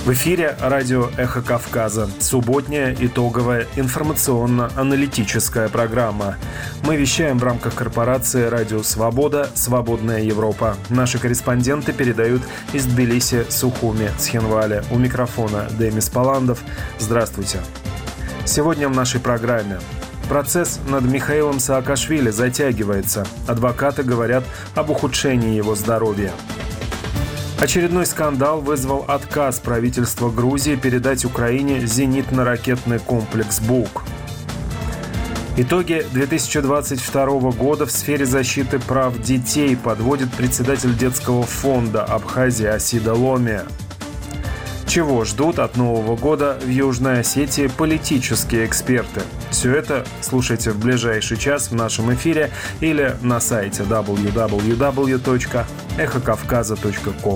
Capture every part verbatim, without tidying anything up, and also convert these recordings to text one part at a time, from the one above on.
В эфире радио «Эхо Кавказа». Субботняя итоговая информационно-аналитическая программа. Мы вещаем в рамках корпорации «Радио Свобода. Свободная Европа». Наши корреспонденты передают из Тбилиси, Сухуми, Цхинвали. У микрофона Демис Паландов. Здравствуйте. Сегодня в нашей программе. Процесс над Михаилом Саакашвили затягивается. Адвокаты говорят об ухудшении его здоровья. Очередной скандал вызвал отказ правительства Грузии передать Украине зенитно-ракетный комплекс «Бук». Итоги две тысячи двадцать второго года в сфере защиты прав детей подводит председатель детского фонда Абхазии Асида Ломия. Чего ждут от Нового года в Южной Осетии политические эксперты? Все это слушайте в ближайший час в нашем эфире или на сайте дабл ю дабл ю дабл ю точка эхо кавказа точка ком.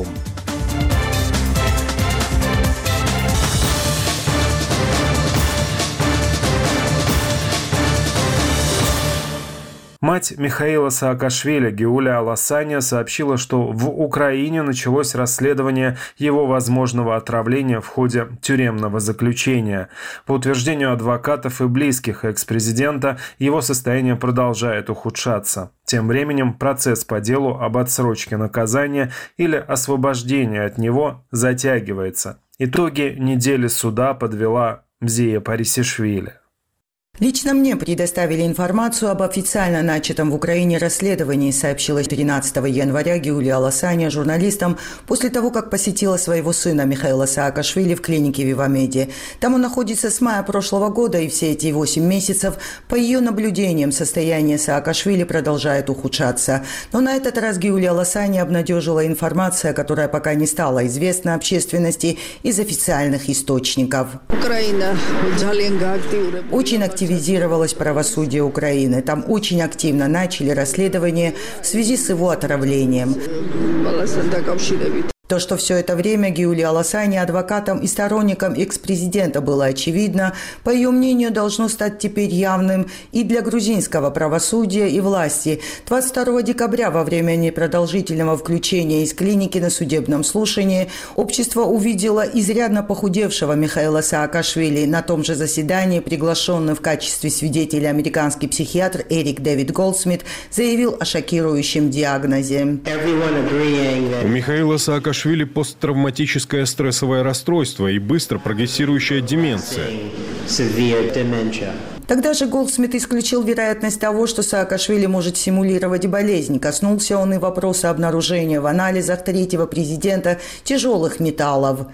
Мать Михаила Саакашвили, Геуля Аласаня, сообщила, что в Украине началось расследование его возможного отравления в ходе тюремного заключения. По утверждению адвокатов и близких экс-президента, его состояние продолжает ухудшаться. Тем временем процесс по делу об отсрочке наказания или освобождении от него затягивается. Итоги недели суда подвела Мзия Парисишвили. Лично мне предоставили информацию об официально начатом в Украине расследовании, сообщила тринадцатого января Геуля Аласаня журналистам после того, как посетила своего сына Михаила Саакашвили в клинике Вивамеди. Там он находится с мая прошлого года, и все эти восемь месяцев, по ее наблюдениям, состояние Саакашвили продолжает ухудшаться. Но на этот раз Геуля Аласаня обнадежила информация, которая пока не стала известна общественности из официальных источников. Украина очень активно активизировалось правосудие Украины. Там очень активно начали расследование в связи с его отравлением. То, что все это время Геуля Аласаня адвокатом и сторонником экс-президента было очевидно, по ее мнению, должно стать теперь явным и для грузинского правосудия и власти. двадцать второго декабря во время непродолжительного включения из клиники на судебном слушании общество увидело изрядно похудевшего Михаила Саакашвили. На том же заседании приглашенный в качестве свидетеля американский психиатр Эрик Дэвид Голдсмит заявил о шокирующем диагнозе. У Михаила Саакашвили посттравматическое стрессовое расстройство и быстро прогрессирующая деменция. Тогда же Голдсмит исключил вероятность того, что Саакашвили может симулировать болезнь. Коснулся он и вопроса обнаружения в анализах третьего президента тяжелых металлов.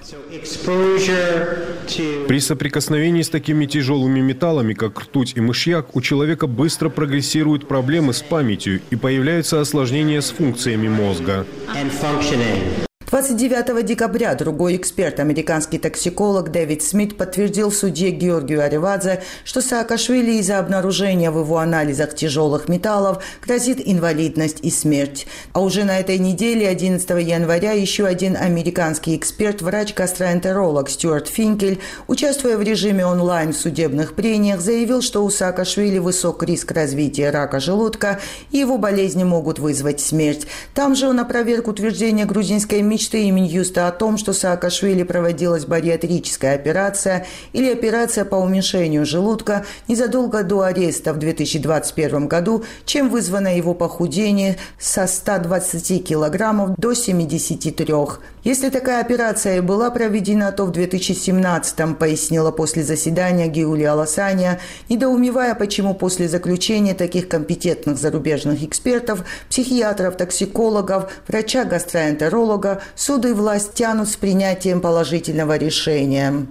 При соприкосновении с такими тяжелыми металлами, как ртуть и мышьяк, у человека быстро прогрессируют проблемы с памятью и появляются осложнения с функциями мозга. двадцать девятого декабря другой эксперт, американский токсиколог Дэвид Смит, подтвердил судье Георгию Аривадзе, что Саакашвили из-за обнаружения в его анализах тяжелых металлов грозит инвалидность и смерть. А уже на этой неделе, одиннадцатого января, еще один американский эксперт, врач-гастроэнтеролог Стюарт Финкель, участвуя в режиме онлайн в судебных прениях, заявил, что у Саакашвили высок риск развития рака желудка и его болезни могут вызвать смерть. Там же он опроверг утверждение грузинской мечты и Минюста о том, что Саакашвили проводилась бариатрическая операция или операция по уменьшению желудка незадолго до ареста в две тысячи двадцать первом году, чем вызвано его похудение со ста двадцати килограммов до семидесяти трёх. Если такая операция и была проведена, то в две тысячи семнадцатом, пояснила после заседания Геуля Аласаня, недоумевая, почему после заключения таких компетентных зарубежных экспертов, психиатров, токсикологов, врача-гастроэнтеролога, суд и власть тянут с принятием положительного решения.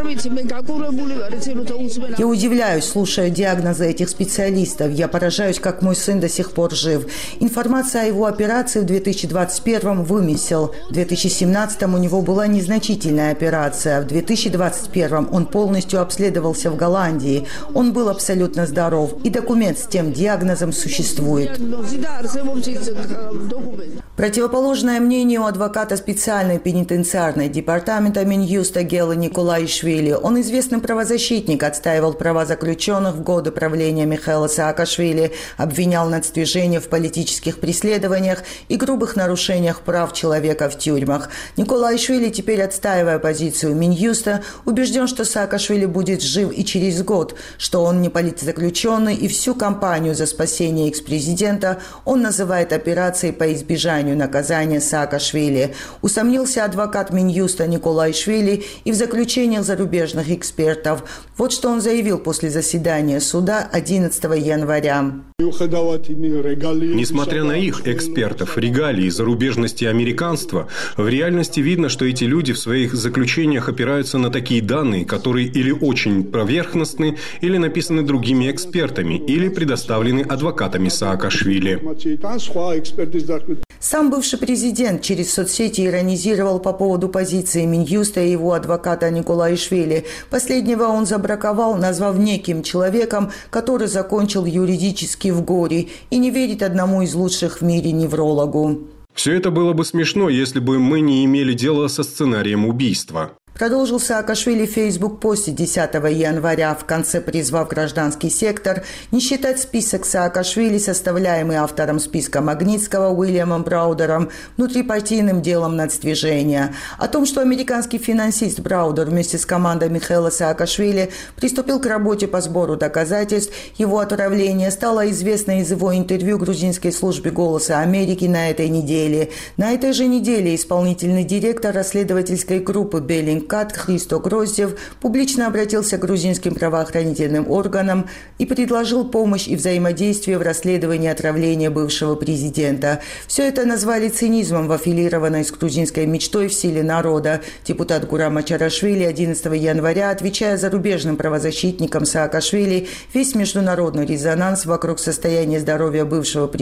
Я удивляюсь, слушая диагнозы этих специалистов. Я поражаюсь, как мой сын до сих пор жив. Информация о его операции в две тысячи двадцать первом вымысел. В две тысячи семнадцатом у него была незначительная операция. В две тысячи двадцать первом он полностью обследовался в Голландии. Он был абсолютно здоров. И документ с тем диагнозом существует. Противоположное мнению адвоката специальной пенитенциарной департамента Минюста Гела Николаишвили. Он известный правозащитник, отстаивал права заключенных в годы правления Михаила Саакашвили, обвинял нацдвижение в политических преследованиях и грубых нарушениях прав человека в тюрьмах. Николаишвили, теперь отстаивая позицию Минюста, убежден, что Саакашвили будет жив и через год, что он не политзаключенный, и всю кампанию за спасение экс-президента он называет операцией по избежанию наказания Саакашвили. Усомнился адвокат Минюста Николаишвили и в заключениях зарубежных экспертов. Вот что он заявил после заседания суда одиннадцатого января. Несмотря на их, экспертов, регалии, зарубежности и американства, в реальности видно, что эти люди в своих заключениях опираются на такие данные, которые или очень поверхностны, или написаны другими экспертами, или предоставлены адвокатами Саакашвили. Сам бывший президент через соцсети иронизировал по поводу позиции Минюста и его адвоката Николаишвили. Последнего он забраковал, назвав неким человеком, который закончил юридически в горе и не верит одному из лучших в мире неврологу. Все это было бы смешно, если бы мы не имели дела со сценарием убийства. Продолжил Саакашвили в фейсбук-посте десятого января, в конце призвав гражданский сектор не считать список Саакашвили, составляемый автором списка Магнитского Уильямом Браудером, внутрипартийным делом нацдвижения. О том, что американский финансист Браудер вместе с командой Михаила Саакашвили приступил к работе по сбору доказательств его отравления, стало известно из его интервью грузинской службе «Голоса Америки» на этой неделе. На этой же неделе исполнительный директор расследовательской группы «Беллинг Кат» Христо Гроздев публично обратился к грузинским правоохранительным органам и предложил помощь и взаимодействие в расследовании отравления бывшего президента. Все это назвали цинизмом в аффилированной с грузинской мечтой в силе народа. Депутат Гурам Ачарашвили одиннадцатого января, отвечая зарубежным правозащитникам Саакашвили, весь международный резонанс вокруг состояния здоровья бывшего президента